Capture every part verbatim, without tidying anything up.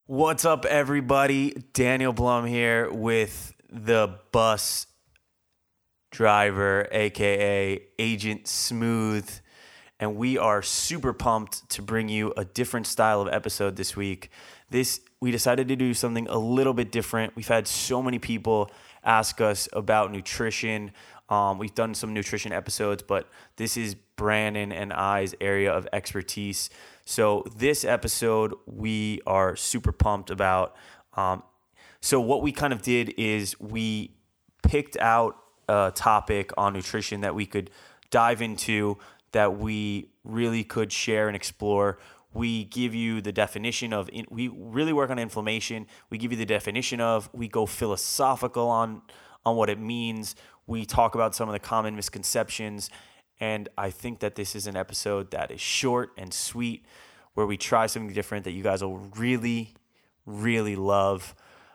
What's up, everybody? Daniel Blum here with the bus driver, aka Agent Smooth, and we are super pumped to bring you a different style of episode this week. This we decided to do something a little bit different. We've had so many people ask us about nutrition. Um, we've done some nutrition episodes, but this is Brandon and I's area of expertise. So this episode we are super pumped about. Um, so what we kind of did is we picked out a topic on nutrition that we could dive into, that we really could share and explore. We give you the definition of, we really work on inflammation. We give you the definition of, we go philosophical on, on what it means. We talk about some of the common misconceptions. And I think that this is an episode that is short and sweet, where we try something different that you guys will really, really love.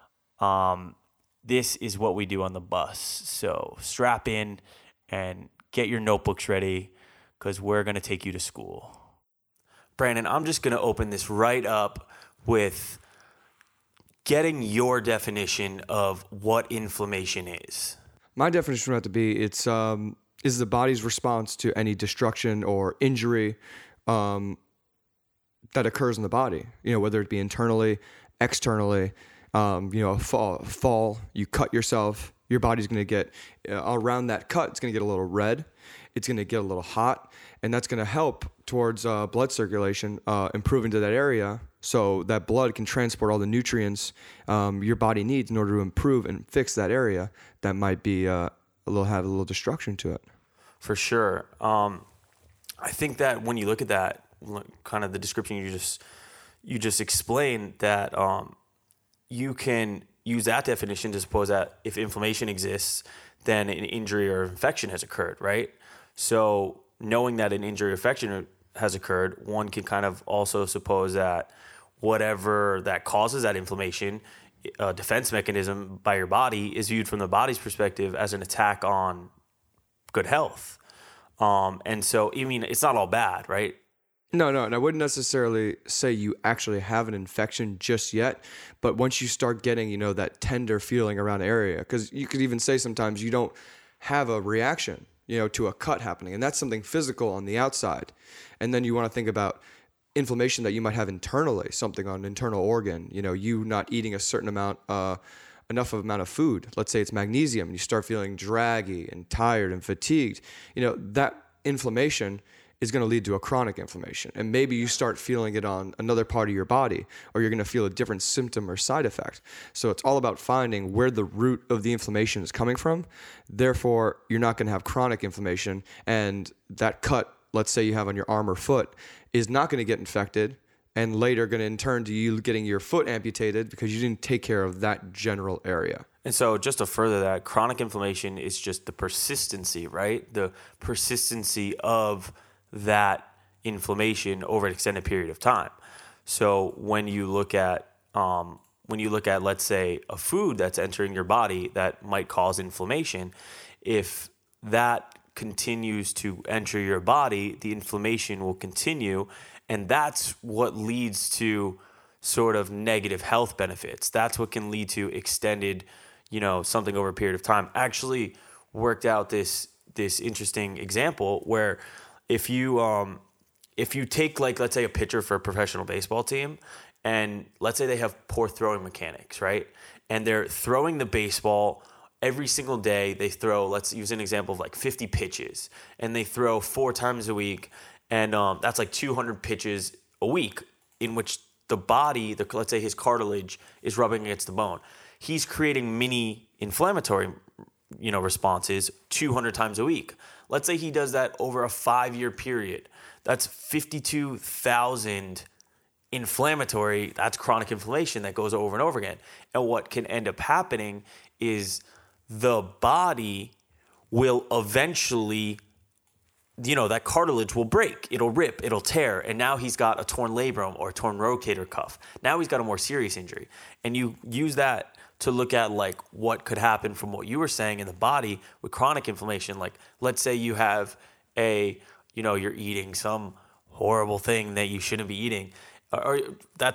Um, this is what we do on the bus. So strap in and get your notebooks ready, because we're going to take you to school. Brandon, I'm just going to open this right up with getting your definition of what inflammation is. My definition would have to be it's um, is the body's response to any destruction or injury um, that occurs in the body. You know, whether it be internally, externally. Um, you know, a fall, a fall, you cut yourself, your body's going to get uh, around that cut. It's going to get a little red. It's going to get a little hot, and that's going to help towards uh, blood circulation, uh, improving to that area, so that blood can transport all the nutrients um, your body needs in order to improve and fix that area that might be uh, a little have a little destruction to it. For sure. Um, I think that when you look at that, kind of the description you just you just explained, that um, you can use that definition to suppose that if inflammation exists, then an injury or infection has occurred, right? So knowing that an injury or infection has occurred, one can kind of also suppose that whatever that causes that inflammation, a defense mechanism by your body, is viewed from the body's perspective as an attack on good health. Um, and so, I mean, it's not all bad, right? No, no, and I wouldn't necessarily say you actually have an infection just yet, but once you start getting, you know, that tender feeling around the area, because you could even say sometimes you don't have a reaction, you know, to a cut happening, and that's something physical on the outside. And then you want to think about inflammation that you might have internally, something on an internal organ, you know, you not eating a certain amount, uh, enough of amount of food. Let's say it's magnesium, and you start feeling draggy and tired and fatigued. You know, that inflammation is going to lead to a chronic inflammation. And maybe you start feeling it on another part of your body, or you're going to feel a different symptom or side effect. So it's all about finding where the root of the inflammation is coming from. Therefore, you're not going to have chronic inflammation. And that cut, let's say you have on your arm or foot, is not going to get infected, and later going to in turn to you getting your foot amputated because you didn't take care of that general area. And so just to further that, chronic inflammation is just the persistency, right? The persistency of that inflammation over an extended period of time. So when you look at, um, when you look at, let's say, a food that's entering your body that might cause inflammation, if that continues to enter your body, the inflammation will continue, and that's what leads to sort of negative health benefits. That's what can lead to extended, you know, something over a period of time. Actually worked out this this interesting example where if you um if you take, like, let's say a pitcher for a professional baseball team, and let's say they have poor throwing mechanics, right? And they're throwing the baseball every single day. They throw, let's use an example of like fifty pitches, and they throw four times a week, and um, that's like two hundred pitches a week, in which the body, the, let's say his cartilage, is rubbing against the bone. He's creating mini inflammatory, you know, responses two hundred times a week. Let's say he does that over a five-year period. That's fifty-two thousand inflammatory, that's chronic inflammation that goes over and over again. And what can end up happening is the body will eventually, you know, that cartilage will break, it'll rip, it'll tear, and now he's got a torn labrum or a torn rotator cuff. Now he's got a more serious injury. And you use that to look at, like, what could happen from what you were saying in the body with chronic inflammation. Like, let's say you have a, you know, you're eating some horrible thing that you shouldn't be eating, or that's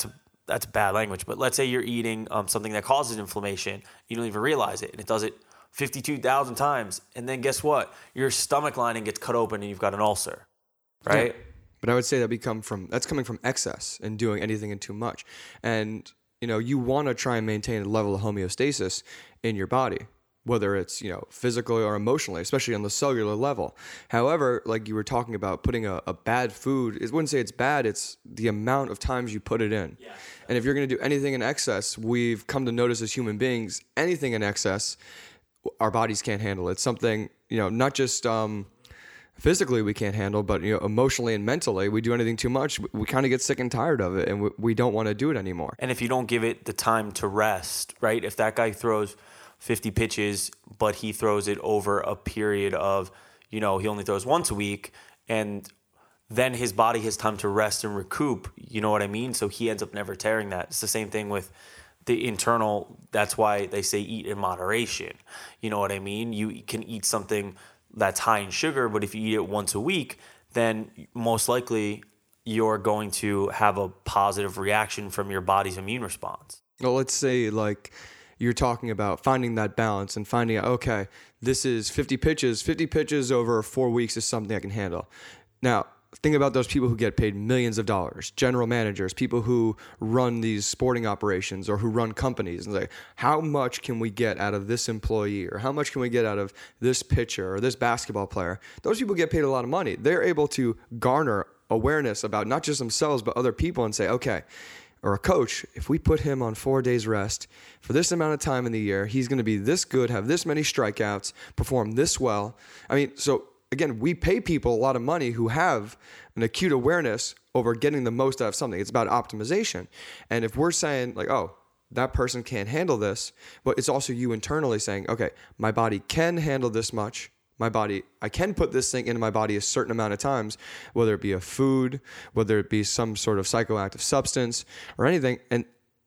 that's bad language, but let's say you're eating um, something that causes inflammation. You don't even realize it, and it does it fifty-two thousand times. And then guess what? Your stomach lining gets cut open and you've got an ulcer, right? Yeah. But I would say that become from that's coming from excess and doing anything and too much. And, you know, you want to try and maintain a level of homeostasis in your body, whether it's, you know, physically or emotionally, especially on the cellular level. However, like you were talking about putting a, a bad food, I wouldn't say it's bad, it's the amount of times you put it in. Yeah. And if you're going to do anything in excess, we've come to notice as human beings, anything in excess, our bodies can't handle. It's something, you know, not just um, physically we can't handle, but, you know, emotionally and mentally, we do anything too much, we, we kind of get sick and tired of it, and we, we don't want to do it anymore. And if you don't give it the time to rest, right? If that guy throws fifty pitches, but he throws it over a period of, you know, he only throws once a week, and then his body has time to rest and recoup, you know what I mean? So he ends up never tearing that. It's the same thing with the internal. That's why they say eat in moderation. You know what I mean? You can eat something that's high in sugar, but if you eat it once a week, then most likely you're going to have a positive reaction from your body's immune response. Well, let's say like you're talking about finding that balance and finding out, okay, this is fifty pitches. fifty pitches over four weeks is something I can handle. Now, think about those people who get paid millions of dollars, general managers, people who run these sporting operations or who run companies, and say, how much can we get out of this employee, or how much can we get out of this pitcher or this basketball player? Those people get paid a lot of money. They're able to garner awareness about not just themselves, but other people, and say, okay, or a coach, if we put him on four days rest for this amount of time in the year, he's going to be this good, have this many strikeouts, perform this well. I mean, so again, we pay people a lot of money who have an acute awareness over getting the most out of something. It's about optimization. And if we're saying like, oh, that person can't handle this, but it's also you internally saying, okay, my body can handle this much. My body, I can put this thing into my body a certain amount of times, whether it be a food, whether it be some sort of psychoactive substance or anything. And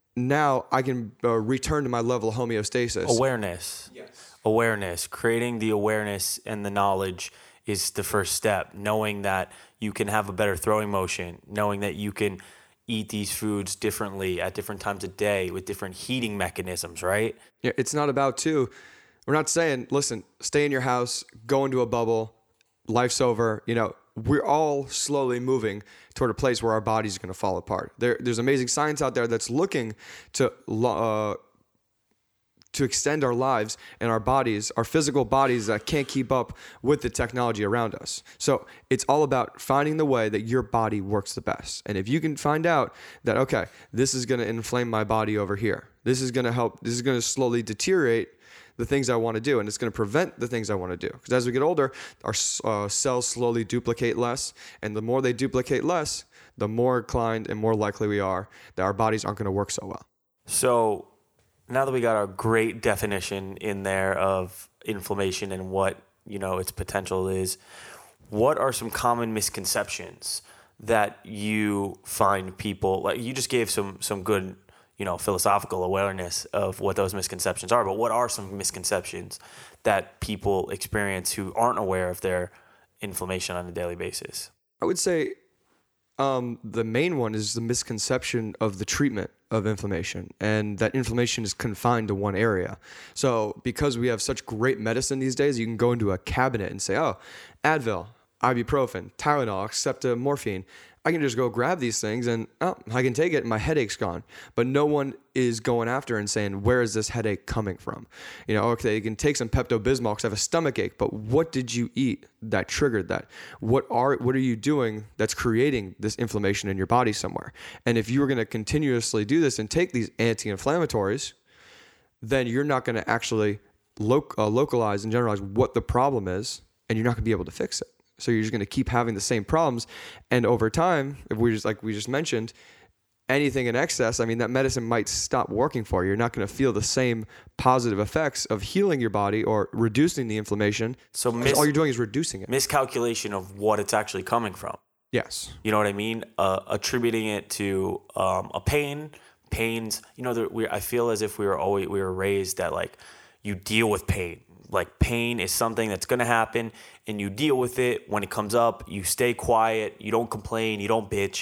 now I can uh, return to my level of homeostasis. Awareness. Yes. Awareness. Creating the awareness and the knowledge is the first step. Knowing that you can have a better throwing motion, knowing that you can eat these foods differently at different times of day with different heating mechanisms, right? Yeah, it's not about too. We're not saying, listen, stay in your house, go into a bubble, life's over. You know, we're all slowly moving toward a place where our bodies are going to fall apart. There, there's amazing science out there that's looking to uh, to extend our lives and our bodies, our physical bodies that can't keep up with the technology around us. So it's all about finding the way that your body works the best. And if you can find out that, okay, this is going to inflame my body over here, this is going to help, this is going to slowly deteriorate the things I want to do, and it's going to prevent the things I want to do. Because as we get older, our uh, cells slowly duplicate less, and the more they duplicate less, the more inclined and more likely we are that our bodies aren't going to work so well. So now that we got a great definition in there of inflammation and what, you know, its potential is, what are some common misconceptions that you find people, like you just gave some some good, you know, philosophical awareness of what those misconceptions are, but what are some misconceptions that people experience who aren't aware of their inflammation on a daily basis? I would say um, the main one is the misconception of the treatment of inflammation, and that inflammation is confined to one area. So because we have such great medicine these days, you can go into a cabinet and say, oh, Advil, ibuprofen, Tylenol, acetaminophen. I can just go grab these things and oh, I can take it and my headache's gone. But no one is going after and saying, where is this headache coming from? You know, okay, you can take some Pepto-Bismol because I have a stomach ache, but what did you eat that triggered that? What are what are you doing that's creating this inflammation in your body somewhere? And if you were going to continuously do this and take these anti-inflammatories, then you're not going to actually lo- uh, localize and generalize what the problem is, and you're not going to be able to fix it. So you're just going to keep having the same problems. And over time, if we just, like we just mentioned, anything in excess, I mean, that medicine might stop working for you. You're not going to feel the same positive effects of healing your body or reducing the inflammation. So mis- all you're doing is reducing it. Miscalculation of what it's actually coming from. Yes. You know what I mean? Uh, attributing it to um, a pain, pains, you know, we, I feel as if we were always, we were raised that like you deal with pain. Like pain is something that's going to happen and you deal with it. When it comes up, you stay quiet, you don't complain, you don't bitch.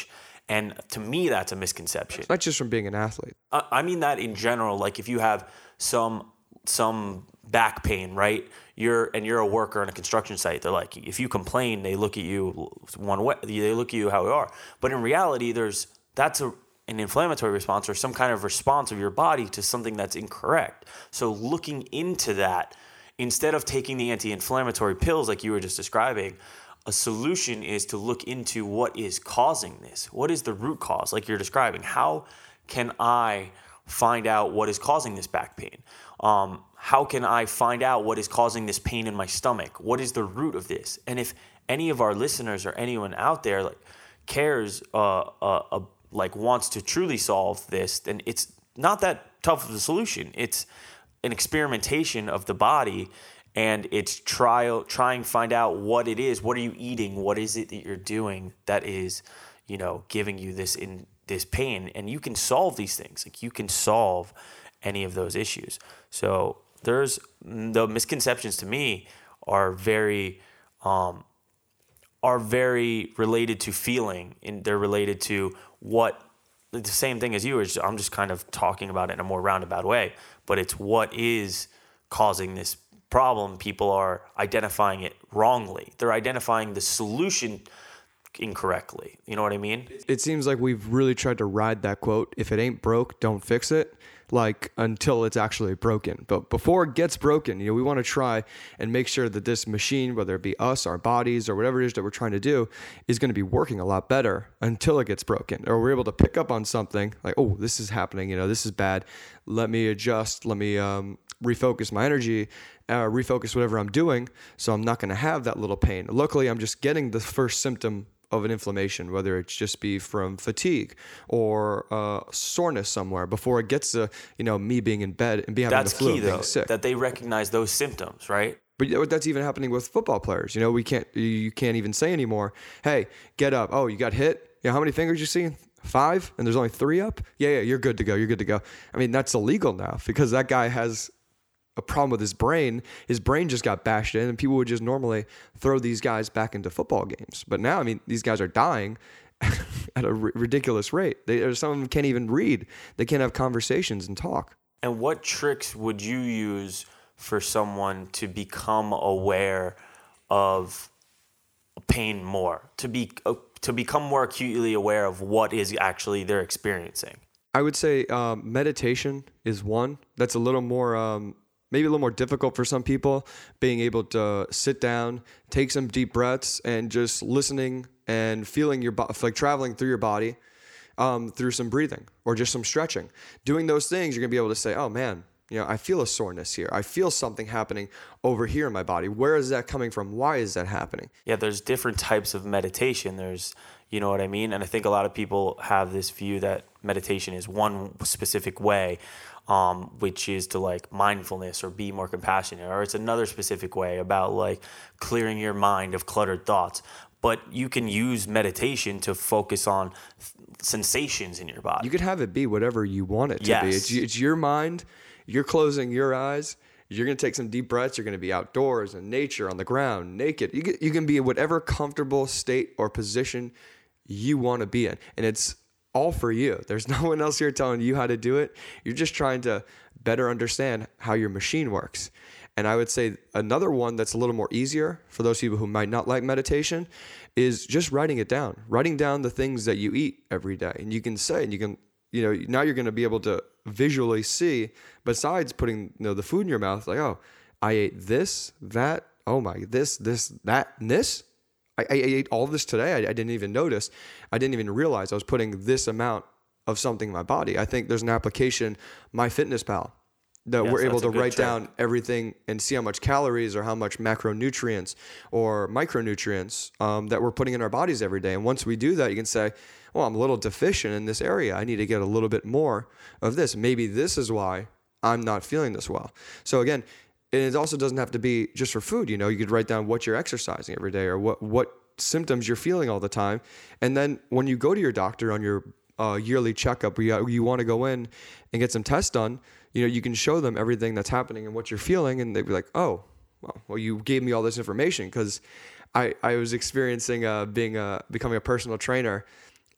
And to me, that's a misconception. Not just from being an athlete. I I mean that in general. Like if you have some some back pain, right? You're and you're a worker on a construction site. They're like, if you complain, they look at you one way. They look at you how you are. But in reality, there's that's a an inflammatory response or some kind of response of your body to something that's incorrect. So looking into that, instead of taking the anti-inflammatory pills like you were just describing, a solution is to look into what is causing this. What is the root cause, like you're describing? How can I find out what is causing this back pain? Um, how can I find out what is causing this pain in my stomach? What is the root of this? And if any of our listeners or anyone out there like cares, uh, uh, uh, like wants to truly solve this, then it's not that tough of a solution. It's an experimentation of the body. And it's trial, trying to find out what it is. What are you eating? What is it that you're doing that is, you know, giving you this in this pain? And you can solve these things. Like you can solve any of those issues. So there's the misconceptions to me are very, um, are very related to feeling, and they're related to what the same thing as you. Is I'm just kind of talking about it in a more roundabout way, but it's what is causing this problem. People are identifying it wrongly. They're identifying the solution incorrectly. You know what I mean? It seems like we've really tried to ride that quote, if it ain't broke, don't fix it, like until it's actually broken. But before it gets broken, you know, we want to try and make sure that this machine, whether it be us, our bodies, or whatever it is that we're trying to do, is going to be working a lot better until it gets broken. Or we're able to pick up on something like, oh, this is happening, you know, this is bad. Let me adjust. Let me um, refocus my energy, uh, refocus whatever I'm doing, so I'm not going to have that little pain. Luckily, I'm just getting the first symptom of an inflammation, whether it's just be from fatigue or uh, soreness somewhere before it gets to, you know, me being in bed and being having That's the flu, key, being though, sick. that they recognize those symptoms, right? But that's even happening with football players. You know, we can't, you can't even say anymore, hey, get up. Oh, you got hit? Yeah, how many fingers you see? Five? And there's only three up? Yeah, yeah, you're good to go. You're good to go. I mean, that's illegal now because that guy has a problem with his brain. His brain just got bashed in, and people would just normally throw these guys back into football games. But now, I mean, these guys are dying at a r- ridiculous rate. They, or some of them can't even read. They can't have conversations and talk. And what tricks would you use for someone to become aware of pain more, to be uh, to become more acutely aware of what is actually they're experiencing? I would say um, meditation is one. That's a little more, um, maybe a little more difficult for some people, being able to sit down, take some deep breaths, and just listening and feeling your body, like traveling through your body um, through some breathing or just some stretching. Doing those things, you're going to be able to say, oh man, you know, I feel a soreness here. I feel something happening over here in my body. Where is that coming from? Why is that happening? Yeah, there's different types of meditation. There's, you know what I mean? And I think a lot of people have this view that meditation is one specific way, um, which is to like mindfulness or be more compassionate, or it's another specific way about like clearing your mind of cluttered thoughts. But you can use meditation to focus on th- sensations in your body. You could have it be whatever you want it to Yes. be. It's, it's your mind. You're closing your eyes. You're going to take some deep breaths. You're going to be outdoors in nature, on the ground, naked. You can, you can be in whatever comfortable state or position you want to be in. And it's all for you. There's no one else here telling you how to do it. You're just trying to better understand how your machine works. And I would say another one that's a little more easier for those people who might not like meditation is just writing it down. Writing down the things that you eat every day. And you can say, and you can, you know, now you're going to be able to visually see, besides putting, you know, the food in your mouth, like, oh, I ate this, that, oh my, this, this, that, and this. I, I ate all this today. I, I didn't even notice. I didn't even realize I was putting this amount of something in my body. I think there's an application, MyFitnessPal, that Yes, we're able that's a to good write trick. down everything and see how much calories or how much macronutrients or micronutrients um, that we're putting in our bodies every day. And once we do that, you can say, well, I'm a little deficient in this area. I need to get a little bit more of this. Maybe this is why I'm not feeling this well. So again, and it also doesn't have to be just for food. You know, you could write down what you're exercising every day or what, what symptoms you're feeling all the time. And then when you go to your doctor on your uh, yearly checkup, where you, you want to go in and get some tests done, you know, you can show them everything that's happening and what you're feeling. And they'd be like, oh, well, well you gave me all this information because I, I was experiencing uh, being a, becoming a personal trainer.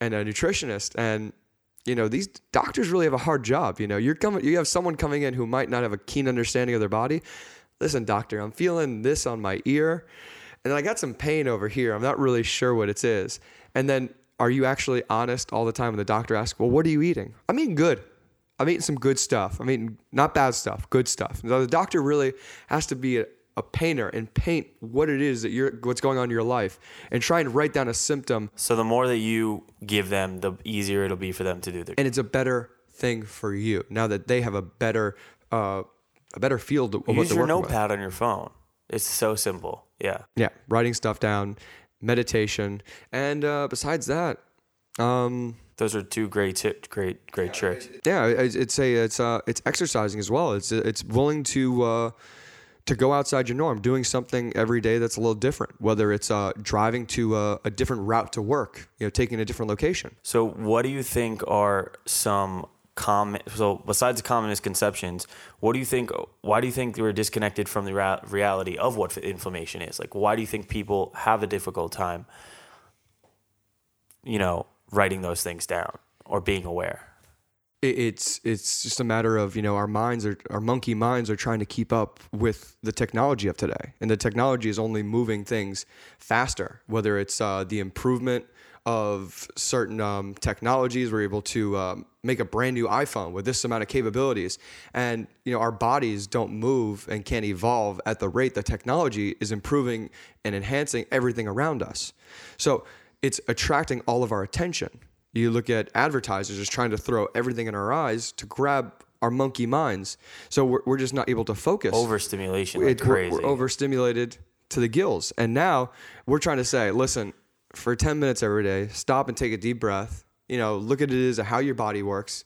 and a nutritionist. And, you know, these doctors really have a hard job. You know, you're coming, you have someone coming in who might not have a keen understanding of their body. Listen, doctor, I'm feeling this on my ear, and I got some pain over here. I'm not really sure what it is. And then, are you actually honest all the time when the doctor asks, well, what are you eating? I'm eating good. I'm eating some good stuff. I'm eating not bad stuff, good stuff. Now, the doctor really has to be a, a painter and paint what it is that you're, what's going on in your life, and try and write down a symptom. So the more that you give them, the easier it'll be for them to do their. And it's a better thing for you now that they have a better, uh, a better field of what Use they're your working with. notepad on your phone. It's so simple. Yeah. Yeah, writing stuff down, meditation, and uh, besides that, um, those are two great, t- great, great tricks. yeah, it's it's a it's uh it's exercising as well. It's it's willing to uh, to go outside your norm, doing something every day that's a little different. Whether it's uh driving to a, a different route to work, you know, taking a different location. So, what do you think are some common? So, besides the common misconceptions, what do you think? Why do you think we're disconnected from the ra- reality of what inflammation is? Like, why do you think people have a difficult time, you know, writing those things down or being aware? It, it's it's just a matter of, you know, our minds are our monkey minds are trying to keep up with the technology of today, and the technology is only moving things faster. Whether it's uh, the improvement of certain um, technologies, we're able to um, make a brand new iPhone with this amount of capabilities, and you know our bodies don't move and can't evolve at the rate the technology is improving and enhancing everything around us. So it's attracting all of our attention. You look at advertisers just trying to throw everything in our eyes to grab our monkey minds, so we're we're just not able to focus. Overstimulation, like It- we're- crazy. We're overstimulated to the gills, and now we're trying to say, listen. For ten minutes every day, stop and take a deep breath. You know, look at it as how your body works.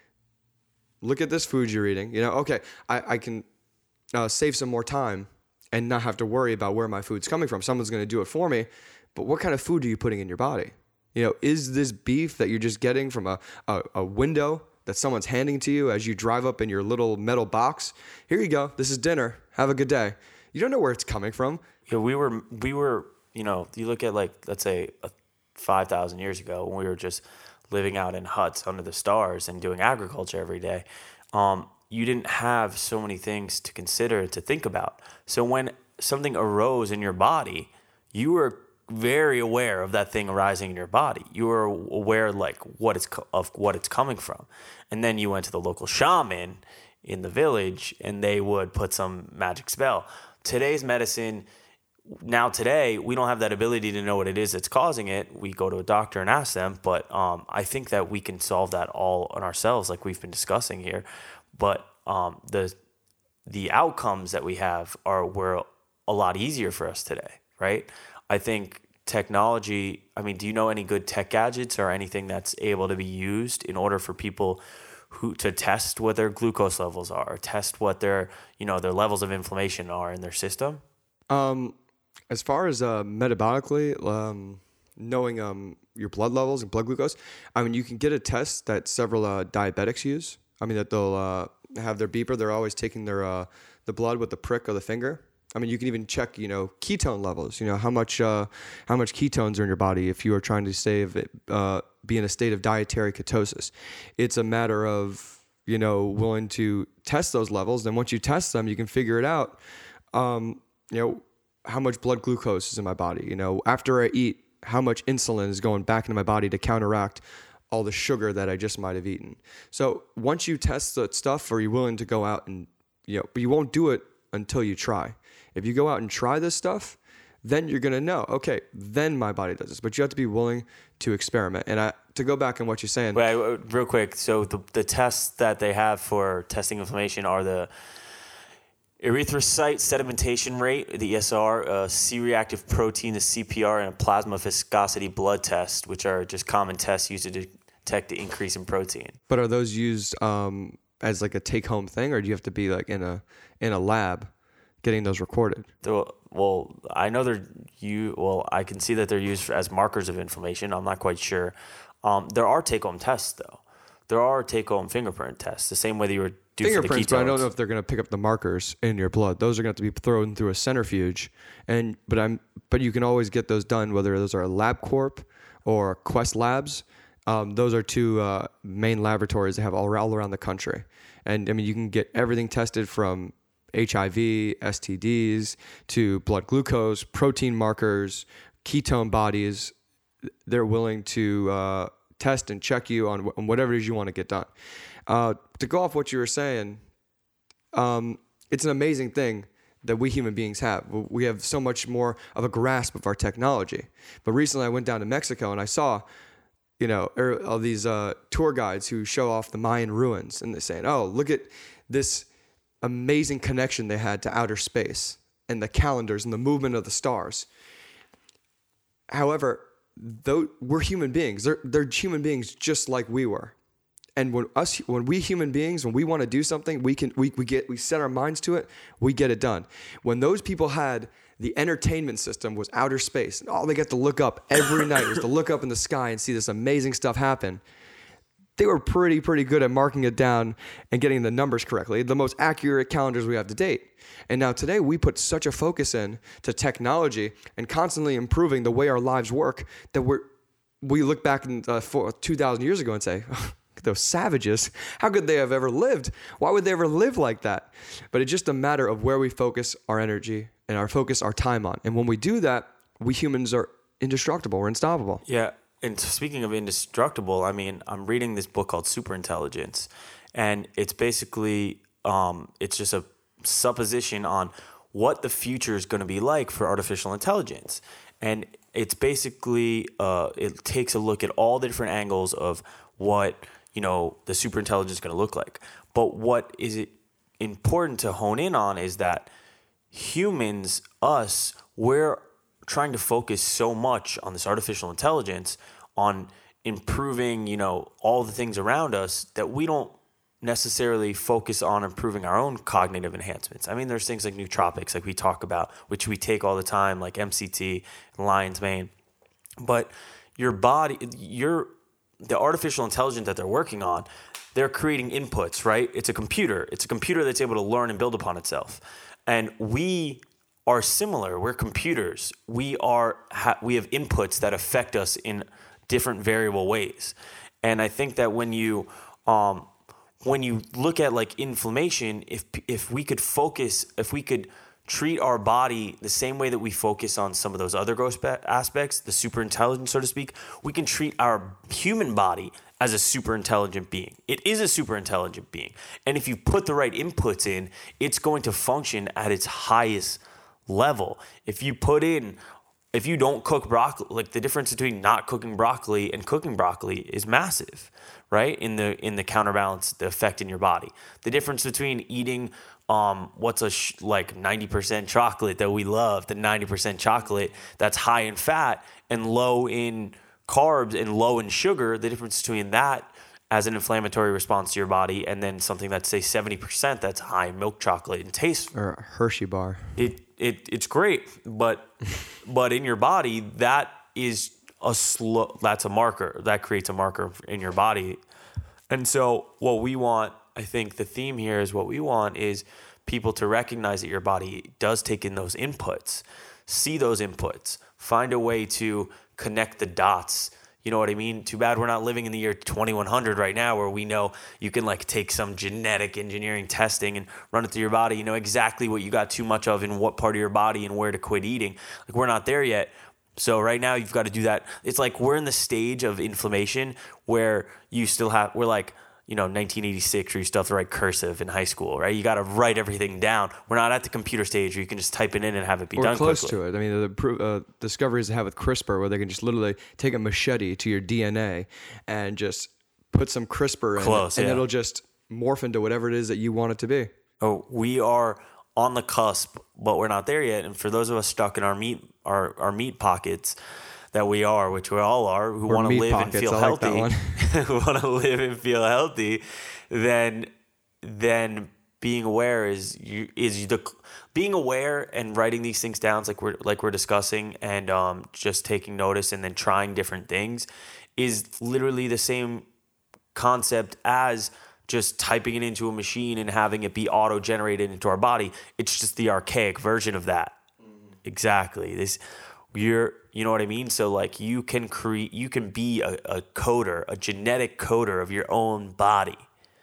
Look at this food you're eating. You know, okay, I, I can uh, save some more time and not have to worry about where my food's coming from. Someone's going to do it for me. But what kind of food are you putting in your body? You know, is this beef that you're just getting from a, a, a window that someone's handing to you as you drive up in your little metal box? Here you go. This is dinner. Have a good day. You don't know where it's coming from. Yeah, we were we were. You know, you look at like, let's say uh, five thousand years ago when we were just living out in huts under the stars and doing agriculture every day, um, you didn't have so many things to consider, to think about. So when something arose in your body, you were very aware of that thing arising in your body. You were aware like what it's co- of what it's coming from. And then you went to the local shaman in the village and they would put some magic spell. Today's medicine... Now today, we don't have that ability to know what it is that's causing it. We go to a doctor and ask them, but um, I think that we can solve that all on ourselves, like we've been discussing here. But um, the the outcomes that we have are were a lot easier for us today, right? I think technology. I mean, do you know any good tech gadgets or anything that's able to be used in order for people who to test what their glucose levels are, or test what their you know their levels of inflammation are in their system? Um. As far as uh, metabolically, um, knowing um, your blood levels and blood glucose, I mean, you can get a test that several uh, diabetics use. I mean, that they'll uh, have their beeper. They're always taking their uh, the blood with the prick of the finger. I mean, you can even check, you know, ketone levels. You know, how much uh, how much ketones are in your body if you are trying to save it, uh, be in a state of dietary ketosis. It's a matter of, you know, willing to test those levels. Then once you test them, you can figure it out. Um, you know. How much blood glucose is in my body? You know, after I eat, how much insulin is going back into my body to counteract all the sugar that I just might have eaten? So once you test that stuff, are you willing to go out and, you know, but you won't do it until you try. If you go out and try this stuff, then you're going to know, okay, then my body does this. But you have to be willing to experiment. And I, to go back on what you're saying. Wait, real quick. So the, the tests that they have for testing inflammation are the erythrocyte sedimentation rate, the E S R, a C-reactive protein, the C P R, and a plasma viscosity blood test, which are just common tests used to detect the increase in protein. But are those used um, as like a take-home thing, or do you have to be like in a in a lab getting those recorded? Well, I know they're you. Well, I can see that they're used as markers of inflammation. I'm not quite sure. Um, there are take-home tests, though. There are take-home fingerprint tests, the same way that you were doing for the fingerprints, ketones. but I don't know if they're going to pick up the markers in your blood. Those are going to have to be thrown through a centrifuge, and but I'm but you can always get those done, whether those are LabCorp or Quest Labs, Um, those are two uh, main laboratories they have all, all around the country. And I mean, you can get everything tested from H I V, S T Ds, to blood glucose, protein markers, ketone bodies. They're willing to uh, test and check you on, on whatever it is you want to get done. Uh, to go off what you were saying, um, it's an amazing thing that we human beings have. We have so much more of a grasp of our technology. But recently I went down to Mexico and I saw, you know, all these uh, tour guides who show off the Mayan ruins, and they're saying, oh, look at this amazing connection they had to outer space and the calendars and the movement of the stars. However, though we're human beings, they're, they're human beings just like we were. And when us, when we human beings, when we want to do something, we can, we, we get, we set our minds to it, we get it done. When those people had the entertainment system was outer space, and all they get to look up every night was to look up in the sky and see this amazing stuff happen, they were pretty, pretty good at marking it down and getting the numbers correctly, the most accurate calendars we have to date. And now today we put such a focus in to technology and constantly improving the way our lives work that we're, we look back in, uh, for two thousand years ago and say, those savages, how could they have ever lived? Why would they ever live like that? But it's just a matter of where we focus our energy and our focus our time on. And when we do that, we humans are indestructible. We're unstoppable. Yeah. And speaking of indestructible, I mean, I'm reading this book called Superintelligence, and it's basically, um, it's just a supposition on what the future is going to be like for artificial intelligence. And it's basically, uh, it takes a look at all the different angles of what, you know, the superintelligence is going to look like. But what is it important to hone in on is that humans, us, we're trying to focus so much on this artificial intelligence, on improving, you know, all the things around us, that we don't necessarily focus on improving our own cognitive enhancements. I mean, there's things like nootropics, like we talk about, which we take all the time, like M C T and lion's mane. But your body, your the artificial intelligence that they're working on, they're creating inputs, right? It's a computer. It's a computer that's able to learn and build upon itself. And we are similar. We're computers. We are ha- we have inputs that affect us in different variable ways. And I think that when you um, when you look at like inflammation, if if we could focus, if we could treat our body the same way that we focus on some of those other growth aspects, the super intelligent, so to speak, we can treat our human body as a super intelligent being. It is a super intelligent being. And if you put the right inputs in, it's going to function at its highest level. If you put in, if you don't cook broccoli, like the difference between not cooking broccoli and cooking broccoli is massive, right? In the in the counterbalance, the effect in your body. The difference between eating um, what's a sh- like ninety percent chocolate that we love, the ninety percent chocolate that's high in fat and low in carbs and low in sugar, the difference between that as an inflammatory response to your body and then something that's, say, seventy percent that's high in milk chocolate and taste. Or a Hershey bar. It it it's great, but but in your body, that is a slow, that's a marker. That creates a marker in your body. And so what we want, I think the theme here is what we want is people to recognize that your body does take in those inputs, see those inputs, find a way to connect the dots. You know what I mean? Too bad we're not living in the year twenty-one hundred right now, where we know you can like take some genetic engineering testing and run it through your body. You know exactly what you got too much of in what part of your body and where to quit eating. Like, we're not there yet. So right now you've got to do that. It's like we're in the stage of inflammation where you still have, we're like, you know, nineteen eighty-six, where you still have to write cursive in high school, right? You got to write everything down. We're not at the computer stage where you can just type it in and have it be or done close quickly. to it. I mean, the uh, discoveries they have with CRISPR, where they can just literally take a machete to your D N A and just put some CRISPR in Close, it, and yeah. it'll just morph into whatever it is that you want it to be. Oh, we are on the cusp, but we're not there yet. And for those of us stuck in our meat, our, our meat pockets that we are, which we all are, who want to live pockets, and feel I healthy, like who want to live and feel healthy, then then being aware is you is the being aware and writing these things down, like we're like we're discussing, and um, just taking notice and then trying different things is literally the same concept as just typing it into a machine and having it be auto-generated into our body. It's just the archaic version of that. Mm. Exactly. This you're You know what I mean? So like you can create, you can be a, a coder, a genetic coder of your own body.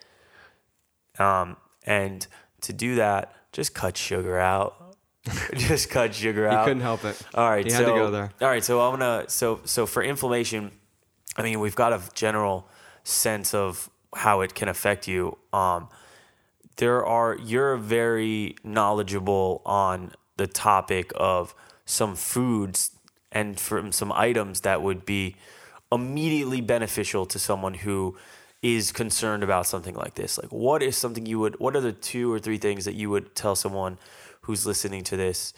Um, and to do that, just cut sugar out. Just cut sugar out. You couldn't help it. All right. You so, had to go there. All right. So I'm going to, so, so for inflammation, I mean, we've got a general sense of how it can affect you. Um, there are, you're very knowledgeable on the topic of some foods and from some items that would be immediately beneficial to someone who is concerned about something like this. Like, what is something you would, what are the two or three things that you would tell someone who's listening to this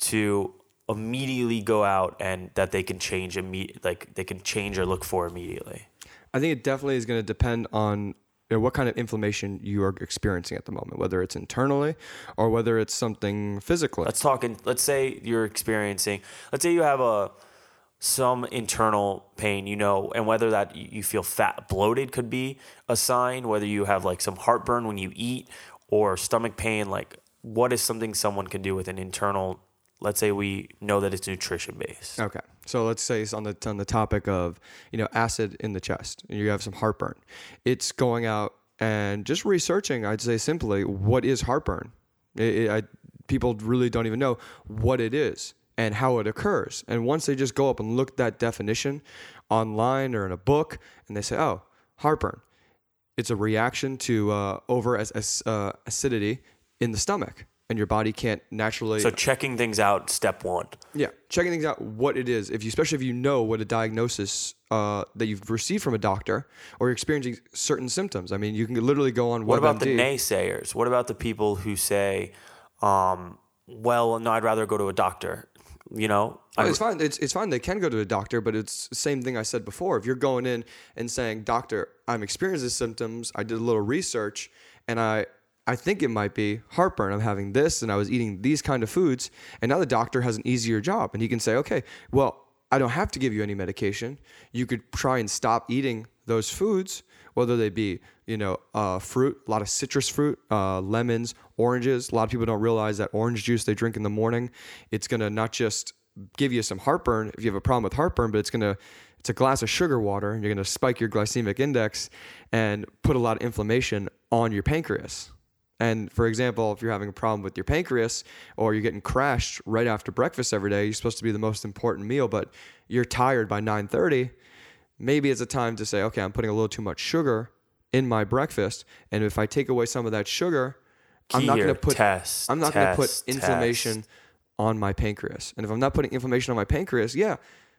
to immediately go out and that they can change, imme- like they can change or look for immediately? I think it definitely is going to depend on, you know, what kind of inflammation you are experiencing at the moment, whether it's internally or whether it's something physically. Let's talk, in, let's say you're experiencing, let's say you have a, some internal pain, you know, and whether that you feel fat, bloated could be a sign, whether you have like some heartburn when you eat or stomach pain, like what is something someone can do with an internal, let's say we know that it's nutrition based. Okay. So let's say it's on the on the topic of, you know, acid in the chest and you have some heartburn. It's going out and just researching, I'd say simply, what is heartburn? It, it, I, people really don't even know what it is and how it occurs. And once they just go up and look that definition online or in a book and they say, oh, heartburn, it's a reaction to uh, over as, as, uh, acidity in the stomach. And your body can't naturally. So checking things out, step one. Yeah, checking things out, what it is. If you, especially if you know what a diagnosis uh, that you've received from a doctor, or you're experiencing certain symptoms. I mean, you can literally go on. What about WebMD. the naysayers? What about the people who say, um, "Well, no, I'd rather go to a doctor." You know, Oh, it's fine. It's it's fine. They can go to a doctor, but it's the same thing I said before. If you're going in and saying, "Doctor, I'm experiencing these symptoms. I did a little research, and I." I think it might be heartburn. I'm having this and I was eating these kind of foods. And now the doctor has an easier job and he can say, okay, well, I don't have to give you any medication. You could try and stop eating those foods, whether they be, you know, uh, fruit, a lot of citrus fruit, uh, lemons, oranges. A lot of people don't realize that orange juice they drink in the morning, it's going to not just give you some heartburn if you have a problem with heartburn, but it's going to, it's a glass of sugar water and you're going to spike your glycemic index and put a lot of inflammation on your pancreas. And for example, if you're having a problem with your pancreas or you're getting crashed right after breakfast every day, you're supposed to be the most important meal, but you're tired by nine thirty, maybe it's a time to say, okay, I'm putting a little too much sugar in my breakfast. And if I take away some of that sugar, Key I'm not going to put, test, I'm not going to put test, inflammation test. on my pancreas. And if I'm not putting inflammation on my pancreas, yeah,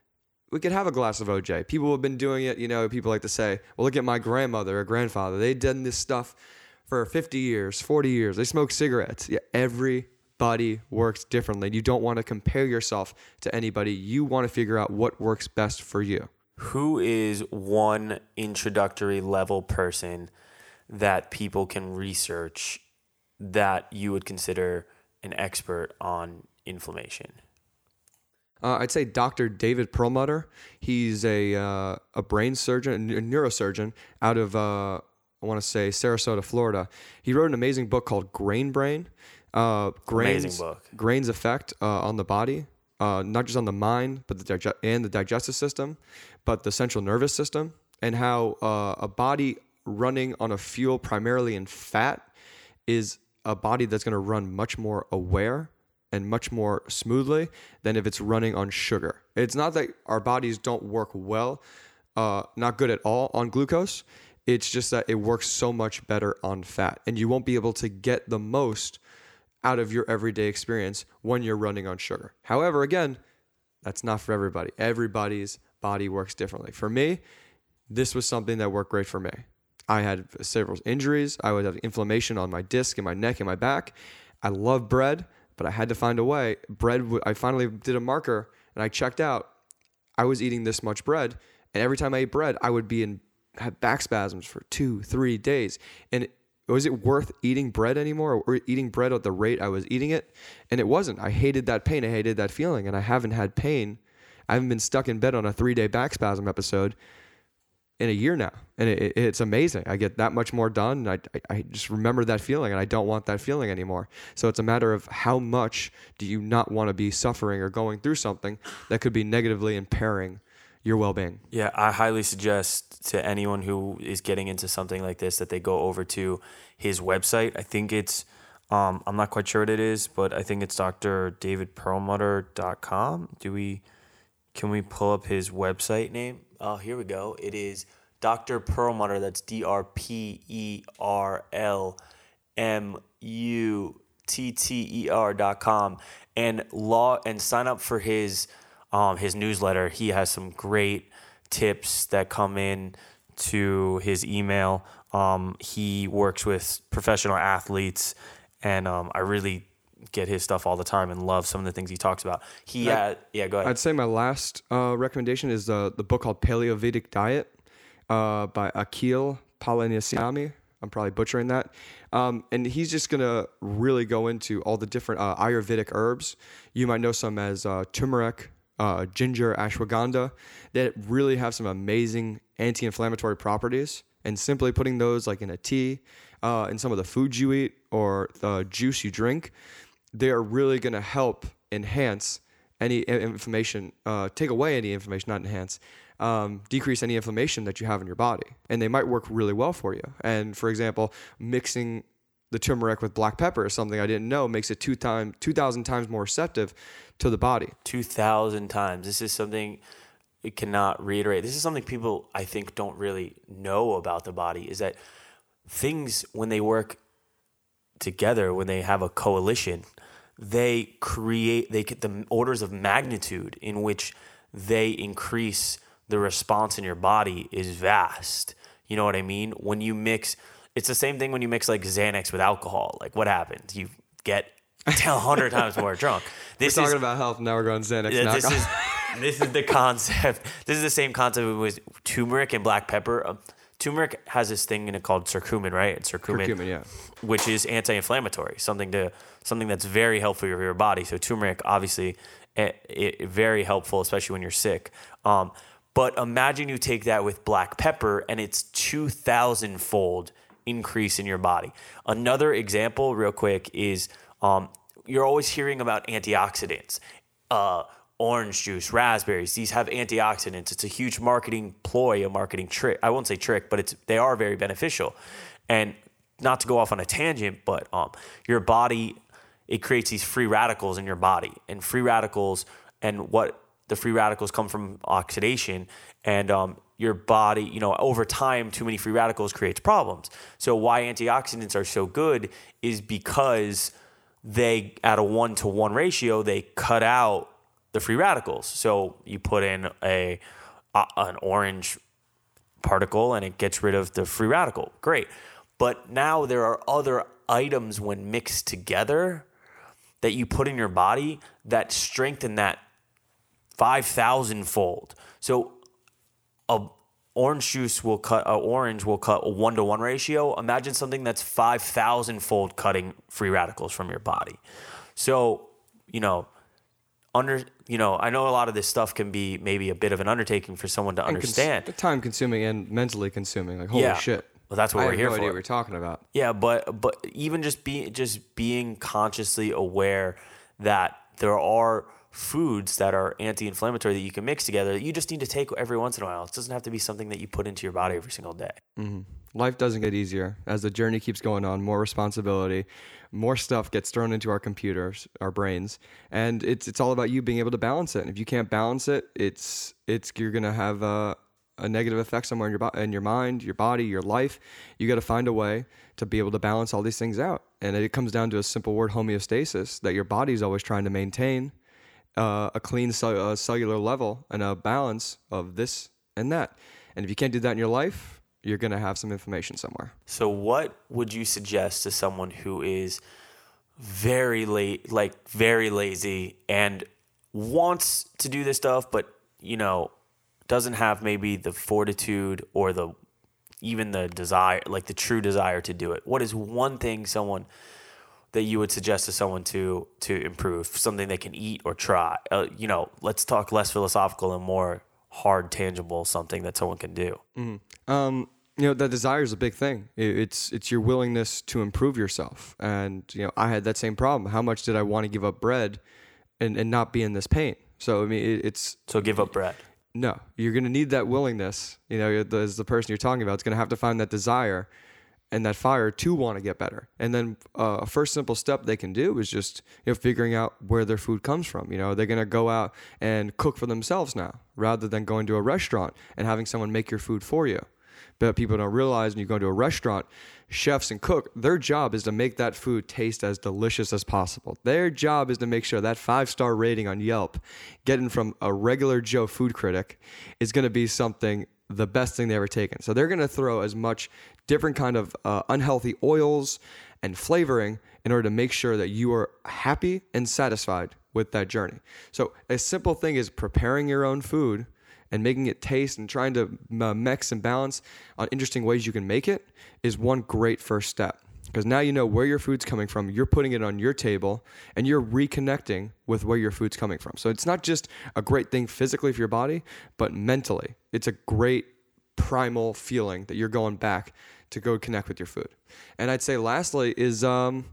we could have a glass of O J. People have been doing it. You know, people like to say, well, look at my grandmother or grandfather. They did this stuff for fifty years, forty years. They smoke cigarettes. Yeah, everybody works differently. You don't want to compare yourself to anybody. You want to figure out what works best for you. Who is one introductory level person that people can research that you would consider an expert on inflammation? Uh, I'd say Doctor David Perlmutter. He's a uh, a brain surgeon, a neurosurgeon out of uh, I want to say Sarasota, Florida. He wrote an amazing book called Grain Brain. Uh, grains, amazing book. Grains' effect uh, on the body, uh, not just on the mind, but the dig- and the digestive system, but the central nervous system, and how uh, a body running on a fuel primarily in fat is a body that's going to run much more aware and much more smoothly than if it's running on sugar. It's not that our bodies don't work well, uh, not good at all on glucose. It's just that it works so much better on fat, and you won't be able to get the most out of your everyday experience when you're running on sugar. However, again, that's not for everybody. Everybody's body works differently. For me, this was something that worked great for me. I had several injuries. I would have inflammation on my disc and my neck and my back. I love bread, but I had to find a way. Bread, I finally did a marker, and I checked out. I was eating this much bread, and every time I ate bread, I would be in had back spasms for two, three days. And was it worth eating bread anymore or eating bread at the rate I was eating it? And it wasn't. I hated that pain. I hated that feeling. And I haven't had pain. I haven't been stuck in bed on a three-day back spasm episode in a year now, and it, it, it's amazing. I get that much more done. I, I I just remember that feeling, and I don't want that feeling anymore. So it's a matter of how much do you not want to be suffering or going through something that could be negatively impairing your well-being. Yeah, I highly suggest to anyone who is getting into something like this that they go over to his website. I think it's, um, I'm not quite sure what it is, but I think it's d r david perlmutter dot com. Do we, can we pull up his website name? Oh, here we go. It is Doctor Perlmutter. That's D R P E R L M U T T E R dot com. And law and sign up for his Um, his newsletter. He has some great tips that come in to his email. Um, he works with professional athletes, and um, I really get his stuff all the time and love some of the things he talks about. He, uh, yeah, go ahead. I'd say my last uh, recommendation is the the book called Paleo-Vedic Diet uh, by Akhil Palaniasamy. I'm probably butchering that. Um, and he's just going to really go into all the different uh, Ayurvedic herbs. You might know some as uh, turmeric, Uh, ginger, ashwagandha, that really have some amazing anti-inflammatory properties. And simply putting those like in a tea, uh, in some of the foods you eat or the juice you drink, they are really going to help enhance any inflammation, uh, take away any inflammation, not enhance, um, decrease any inflammation that you have in your body. And they might work really well for you. And for example, mixing the turmeric with black pepper is something I didn't know makes it two time, two thousand times more receptive to the body. two thousand times. This is something we cannot reiterate. This is something people, I think, don't really know about the body, is that things, when they work together, when they have a coalition, they create, they get the orders of magnitude in which they increase the response in your body is vast. You know what I mean? When you mix... It's the same thing when you mix like Xanax with alcohol. Like what happens? You get a hundred times more drunk. This we're talking is, about health. Now we're going Xanax. Yeah, this is this is the concept. This is the same concept with turmeric and black pepper. Um, turmeric has this thing in it called curcumin, right? It's curcumin, curcumin, yeah, which is anti-inflammatory. Something to something that's very helpful for your body. So turmeric, obviously, it, it, very helpful, especially when you're sick. Um, but imagine you take that with black pepper, and it's two thousand fold increase in your body. Another example, real quick, is um, you're always hearing about antioxidants. Uh, orange juice, raspberries, these have antioxidants. It's a huge marketing ploy, a marketing trick. I won't say trick, but it's they are very beneficial. And not to go off on a tangent, but um, your body, it creates these free radicals in your body. And free radicals, and what the free radicals come from oxidation, and um, your body, you know, over time, too many free radicals creates problems. So why antioxidants are so good is because they, at a one-to-one ratio, they cut out the free radicals. So you put in a, a an orange particle and it gets rid of the free radical. Great. But now there are other items when mixed together that you put in your body that strengthen that five thousand fold. So a orange juice will cut, a orange will cut a one to one ratio. Imagine something that's five thousand fold cutting free radicals from your body. So, you know, under, you know, I know a lot of this stuff can be maybe a bit of an undertaking for someone to and understand. Cons- time consuming and mentally consuming. Like, holy yeah. shit. Well, that's what I we're have here no for. idea what we're talking about. Yeah, but but even just be just being consciously aware that there are foods that are anti-inflammatory that you can mix together that you just need to take every once in a while. It doesn't have to be something that you put into your body every single day. Mm-hmm. Life doesn't get easier as the journey keeps going on. More responsibility, more stuff gets thrown into our computers, our brains, and it's it's all about you being able to balance it. And if you can't balance it, it's it's you're gonna have a, a negative effect somewhere in your bo- in your mind, your body, your life. You got to find a way to be able to balance all these things out, and it comes down to a simple word: homeostasis. That your body's always trying to maintain uh, a clean cell- uh, cellular level and a balance of this and that. And if you can't do that in your life, you're going to have some inflammation somewhere. So what would you suggest to someone who is very late, like very lazy and wants to do this stuff, but, you know, doesn't have maybe the fortitude or the, even the desire, like the true desire to do it? What is one thing someone that you would suggest to someone to, to improve, something they can eat or try? Uh, you know, let's talk less philosophical and more hard, tangible something that someone can do. Mm-hmm. Um, you know, that desire is a big thing. It's it's your willingness to improve yourself. And, you know, I had that same problem. How much did I want to give up bread and, and not be in this pain? So, I mean, it, it's... So give up bread. No, you're going to need that willingness. You know, as the person you're talking about, it's going to have to find that desire and that fire to want to get better. And then uh, a first simple step they can do is just, you know, figuring out where their food comes from. You know, they're going to go out and cook for themselves now rather than going to a restaurant and having someone make your food for you. But people don't realize when you go to a restaurant, chefs and cook, their job is to make that food taste as delicious as possible. Their job is to make sure that five-star rating on Yelp, getting from a regular Joe food critic, is going to be something, the best thing they ever taken. So they're going to throw as much different kind of uh, unhealthy oils and flavoring in order to make sure that you are happy and satisfied with that journey. So a simple thing is preparing your own food and making it taste and trying to uh, mix and balance on interesting ways you can make it is one great first step. Because now you know where your food's coming from, you're putting it on your table, and you're reconnecting with where your food's coming from. So it's not just a great thing physically for your body, but mentally. It's a great primal feeling that you're going back to go connect with your food. And I'd say lastly is um,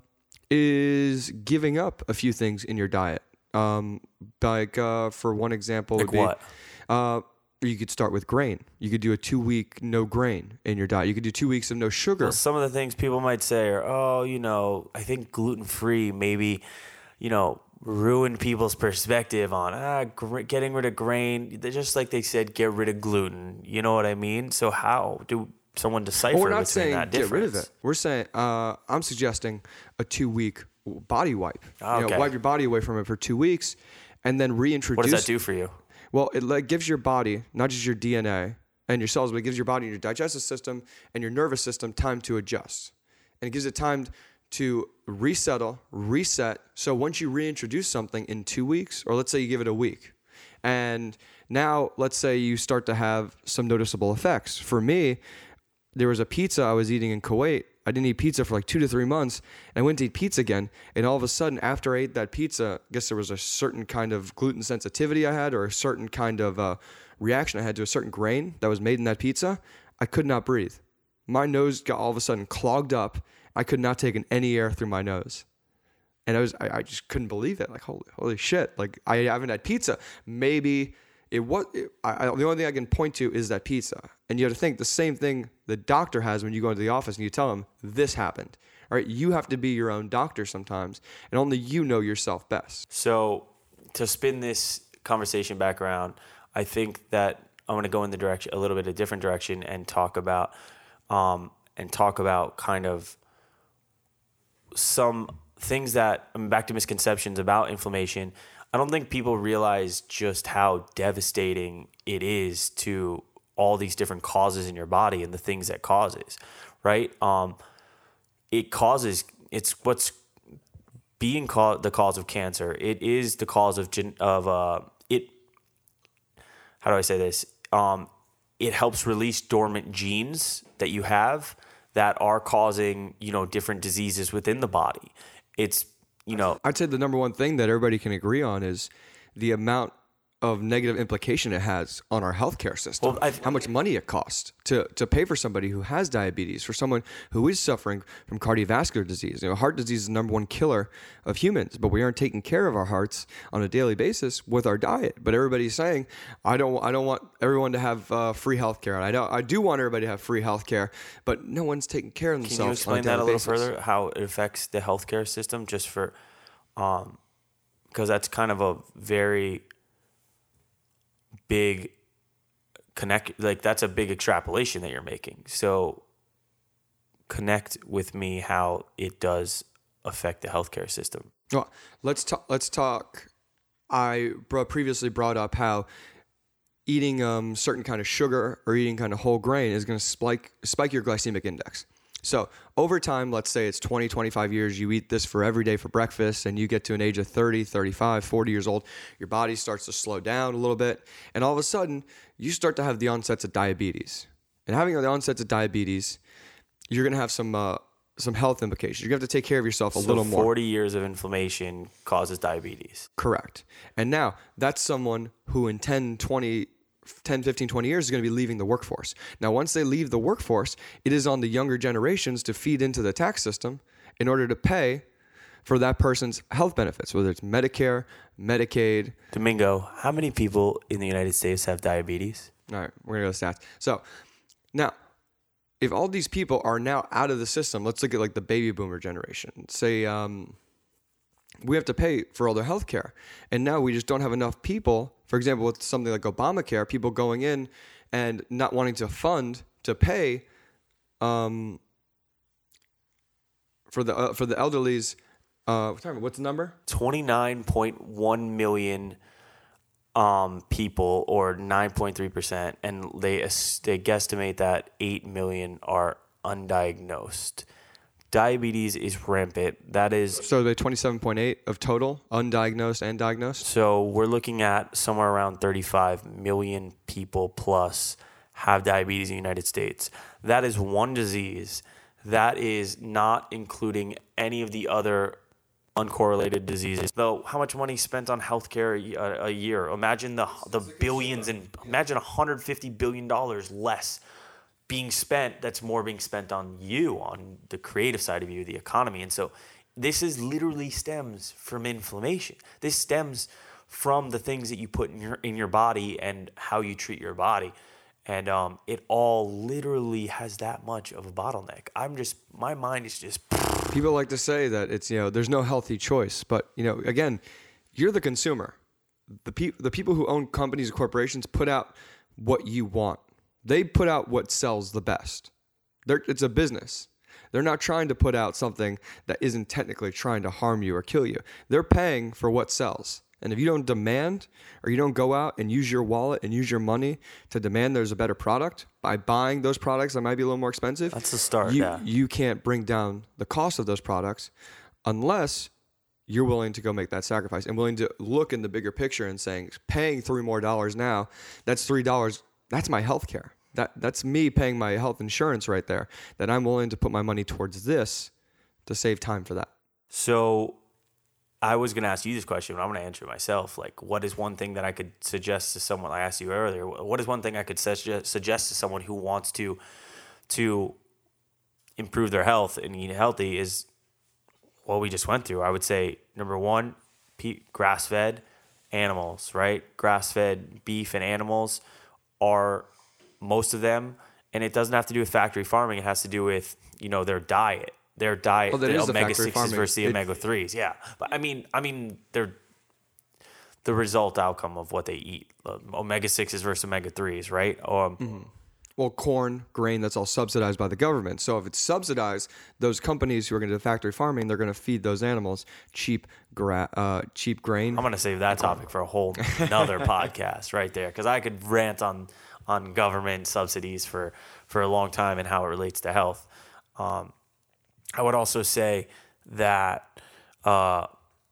is giving up a few things in your diet. Um, like uh, for one example like would be... what? Uh, you could start with grain. You could do a two-week no grain in your diet. You could do two weeks of no sugar. Well, some of the things people might say are, oh, you know, I think gluten-free maybe, you know, ruin people's perspective on ah, gr- getting rid of grain. They're just like they said, get rid of gluten. You know what I mean? So how do someone decipher well, we're not between saying that get difference? rid of it. We're saying uh, I'm suggesting a two-week body wipe. Okay. You know, wipe your body away from it for two weeks, and then reintroduce. What does that do for you? Well, it like, gives your body, not just your D N A and your cells, but it gives your body and your digestive system and your nervous system time to adjust. And it gives it time to resettle, reset. So once you reintroduce something in two weeks, or let's say you give it a week, and now let's say you start to have some noticeable effects. For me, there was a pizza I was eating in Kuwait. I didn't eat pizza for like two to three months, and I went to eat pizza again. And all of a sudden, after I ate that pizza, I guess there was a certain kind of gluten sensitivity I had, or a certain kind of uh, reaction I had to a certain grain that was made in that pizza. I could not breathe. My nose got all of a sudden clogged up. I could not take in any air through my nose. And I was, I, I just couldn't believe it. Like, holy, holy shit. Like, I haven't had pizza. Maybe it was, it, I, I, the only thing I can point to is that pizza. And you have to think the same thing the doctor has when you go into the office and you tell him this happened. All right, you have to be your own doctor sometimes, and only you know yourself best. So to spin this conversation back around, I think that I'm going to go in the direction, a little bit of a different direction, and talk about, um, and talk about kind of some things that, I mean, back to misconceptions about inflammation. I don't think people realize just how devastating it is to all these different causes in your body and the things that causes, right? Um, it causes, it's what's being called the cause of cancer. It is the cause of, gen, of uh, it, how do I say this? Um, it helps release dormant genes that you have that are causing, you know, different diseases within the body. It's, you know. I'd say the number one thing that everybody can agree on is the amount of negative implication it has on our healthcare system. Well, how much money it costs to, to pay for somebody who has diabetes, for someone who is suffering from cardiovascular disease. You know, heart disease is the number one killer of humans, but we aren't taking care of our hearts on a daily basis with our diet. But everybody's saying, I don't, I don't want everyone to have uh, free healthcare. And I don't, I do want everybody to have free healthcare, but no one's taking care of themselves. Can you explain on a that a little basis. further? How it affects the healthcare system, just for, um, because that's kind of a very big connect, like that's a big extrapolation that you're making. So connect with me how it does affect the healthcare system. Well, let's talk. Let's talk. I bro- previously brought up how eating um, certain kind of sugar or eating kind of whole grain is going to spike spike your glycemic index. So over time, let's say it's twenty, twenty-five years, you eat this for every day for breakfast, and you get to an age of thirty, thirty-five, forty years old, your body starts to slow down a little bit, and all of a sudden, you start to have the onsets of diabetes. And having the onsets of diabetes, you're going to have some uh, some health implications. You're going to have to take care of yourself a so little more. forty years of inflammation causes diabetes. Correct. And now, that's someone who in ten, twenty, ten, fifteen, twenty years is going to be leaving the workforce. Now, once they leave the workforce, it is on the younger generations to feed into the tax system in order to pay for that person's health benefits, whether it's Medicare, Medicaid. Domingo, how many people in the United States have diabetes? All right, we're going to go to stats. So now, if all these people are now out of the system, let's look at like the baby boomer generation. Say um, we have to pay for all their health care. And now we just don't have enough people. For example, with something like Obamacare, people going in and not wanting to fund to pay um, for the uh, for the elderly's. Uh, what's the number? twenty-nine point one million um, people, or nine point three percent, and they they guesstimate that eight million are undiagnosed. Diabetes is rampant. That is so the twenty-seven point eight of total undiagnosed and diagnosed. So we're looking at somewhere around thirty-five million people plus have diabetes in the United States. That is one disease. That is not including any of the other uncorrelated diseases. Though, how much money is spent on healthcare a, a year? Imagine the the billions and imagine one hundred fifty billion dollars less being spent. That's more being spent on you, on the creative side of you, the economy. And so this is literally stems from inflammation. This stems from the things that you put in your in your body and how you treat your body. And um, it all literally has that much of a bottleneck. I'm just, my mind is just... People like to say that it's, you know, there's no healthy choice. But, you know, again, you're the consumer. The, pe- the people who own companies and corporations put out what you want. They put out what sells the best. They're, it's a business. They're not trying to put out something that isn't technically trying to harm you or kill you. They're paying for what sells. And if you don't demand, or you don't go out and use your wallet and use your money to demand there's a better product by buying those products that might be a little more expensive, that's the start. You, yeah. you can't bring down the cost of those products unless you're willing to go make that sacrifice and willing to look in the bigger picture and saying, paying three more dollars now, that's three dollars. That's my health care. That, that's me paying my health insurance right there, that I'm willing to put my money towards this to save time for that. So I was going to ask you this question, but I'm going to answer it myself. Like, what is one thing that I could suggest to someone? I asked you earlier. What is one thing I could suggest suggest to someone who wants to to improve their health and eat healthy? Is what we just went through. I would say number one, grass-fed animals. Right, grass-fed beef and animals are most of them, and it doesn't have to do with factory farming. It has to do with, you know, their diet. Their diet, well, the the omega sixes farming. versus the omega threes, yeah. But I mean, I mean, they're the result outcome of what they eat. Omega sixes versus omega threes, right? Um, mm-hmm. Well, corn, grain, that's all subsidized by the government. So if it's subsidized, those companies who are going to do factory farming, they're going to feed those animals cheap, gra- uh, cheap grain. I'm going to save that topic for a whole another podcast right there, because I could rant on on government subsidies for for a long time and how it relates to health. Um, I would also say that uh,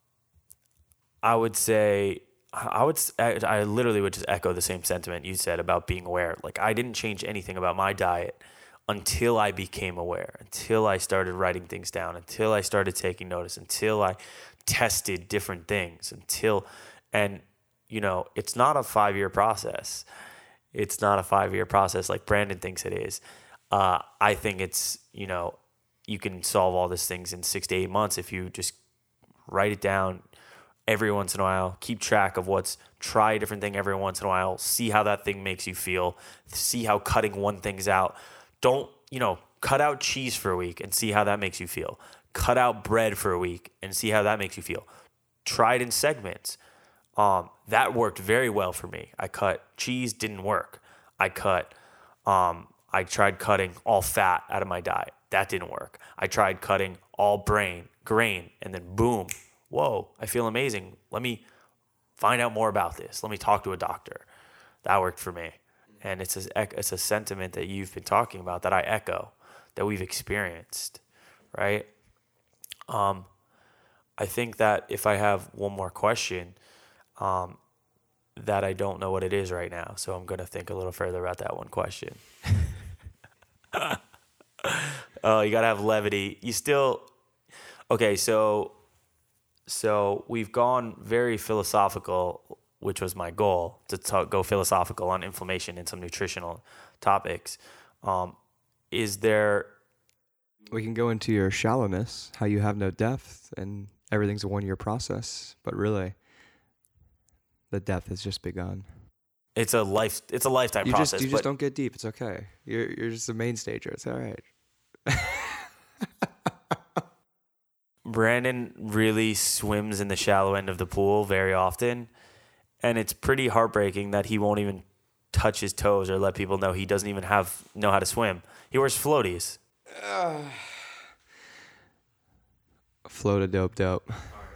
I would say I would I literally would just echo the same sentiment you said about being aware. Like, I didn't change anything about my diet until I became aware, until I started writing things down, until I started taking notice, until I tested different things, until and you know, it's not a five-year process. It's not a five-year process like Brandon thinks it is. Uh, I think it's, you know, you can solve all these things in six to eight months if you just write it down every once in a while, keep track of what's, try a different thing every once in a while, see how that thing makes you feel, see how cutting one thing's out. Don't, you know, cut out cheese for a week and see how that makes you feel. Cut out bread for a week and see how that makes you feel. Try it in segments. Um, that worked very well for me. I cut cheese, didn't work. I cut, um, I tried cutting all fat out of my diet. That didn't work. I tried cutting all brain, grain, and then boom, whoa, I feel amazing. Let me find out more about this. Let me talk to a doctor. That worked for me. And it's a, it's a sentiment that you've been talking about that I echo, that we've experienced, right? Um, I think that if I have one more question, um, that I don't know what it is right now. So I'm going to think a little further about that one question. Oh, you got to have levity. You still, okay, so, so we've gone very philosophical which was my goal, to talk, go philosophical on inflammation and some nutritional topics. Um, is there... We can go into your shallowness, how you have no depth, and everything's a one-year process. But really, the depth has just begun. It's a life. It's a lifetime you process. Just, you just don't get deep. It's okay. You're you're just a main stager. It's all right. Brandon really swims in the shallow end of the pool very often, and it's pretty heartbreaking that he won't even touch his toes or let people know he doesn't even have know how to swim. He wears floaties. Uh, Float a dope dope.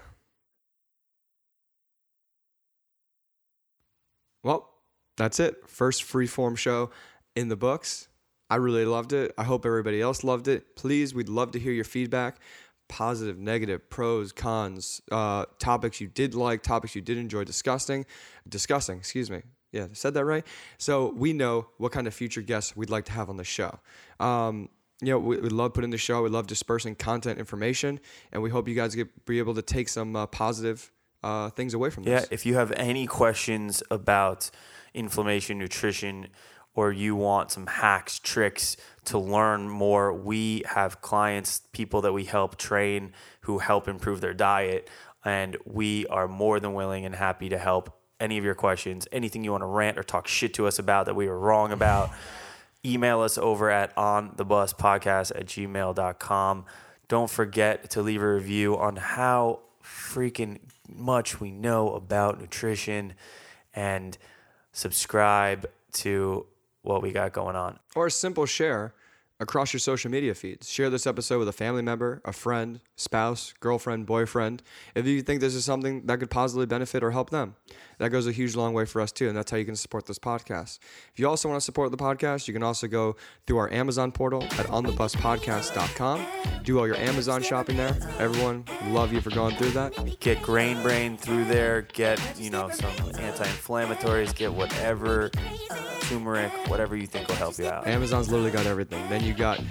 Well, that's it. First freeform show in the books. I really loved it. I hope everybody else loved it. Please, we'd love to hear your feedback. Positive, negative, pros, cons, uh, topics you did like, topics you did enjoy discussing. Discussing, excuse me. Yeah, I said that right. So we know what kind of future guests we'd like to have on the show. Um, you know, we, we love putting the show. We love dispersing content information, and we hope you guys get be able to take some uh, positive uh, things away from this. Yeah, if you have any questions about inflammation, nutrition, or you want some hacks, tricks to learn more, we have clients, people that we help train who help improve their diet, and we are more than willing and happy to help any of your questions. Anything you want to rant or talk shit to us about that we were wrong about, email us over at onthebuspodcast at gmail dot com. Don't forget to leave a review on how freaking much we know about nutrition, and subscribe to what we got going on. Or a simple share across your social media feeds. Share this episode with a family member, a friend, spouse, girlfriend, boyfriend. If you think this is something that could positively benefit or help them, that goes a huge long way for us too, and that's how you can support this podcast. If you also want to support the podcast, you can also go through our Amazon portal at on the bus podcast dot com. Do all your Amazon shopping there. Everyone, love you for going through that. Get Grain Brain through there. Get, you know, some anti-inflammatories. Get whatever, turmeric, whatever you think will help you out. Amazon's literally got everything. Then you got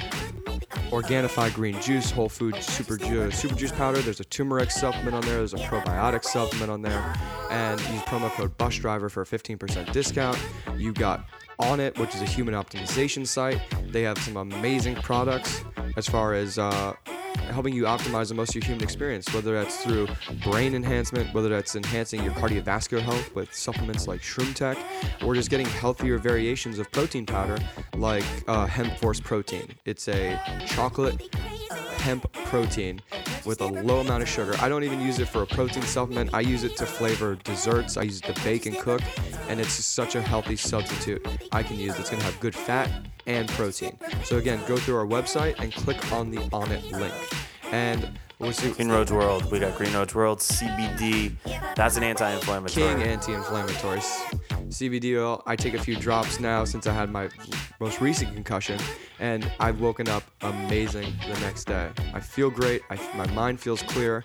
Organifi green juice, whole food super juice, super juice powder. There's a turmeric supplement on there. There's a probiotic supplement on there. And use promo code BUSDRIVER for a fifteen percent discount. You got Onnit, which is a human optimization site. They have some amazing products as far as uh, helping you optimize the most of your human experience, whether that's through brain enhancement, whether that's enhancing your cardiovascular health with supplements like Shroom Tech, or just getting healthier variations of protein powder like uh, Hemp Force Protein. It's a chocolate hemp protein with a low amount of sugar. I don't even use it for a protein supplement. I use it to flavor desserts. I use it to bake and cook, and it's just such a healthy substitute I can use. It's going to have good fat and protein. So again, go through our website and click on the Onnit link. And we'll see. Green Roads World. We got Green Roads World, C B D. That's an anti-inflammatory. King anti-inflammatories. C B D oil. I take a few drops now since I had my most recent concussion, and I've woken up amazing the next day. I feel great. I, my mind feels clear,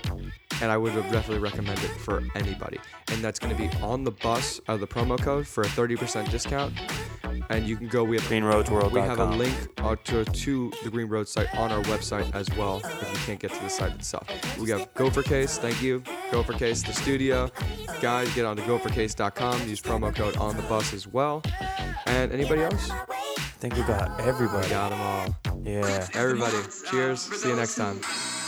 and I would definitely recommend it for anybody. And that's going to be on the bus, uh, the promo code for a thirty percent discount. And you can go. We have green roads world dot com. We have a link uh, to, to the Green Road site on our website as well if you can't get to the site itself. We have Gopher Case. Thank you, Gopher Case, the studio. Guys, get on to gopher case dot com. Use promo code on the bus as well. And anybody else? I think we got everybody. We got them all. Yeah. Everybody. Cheers. See you next time.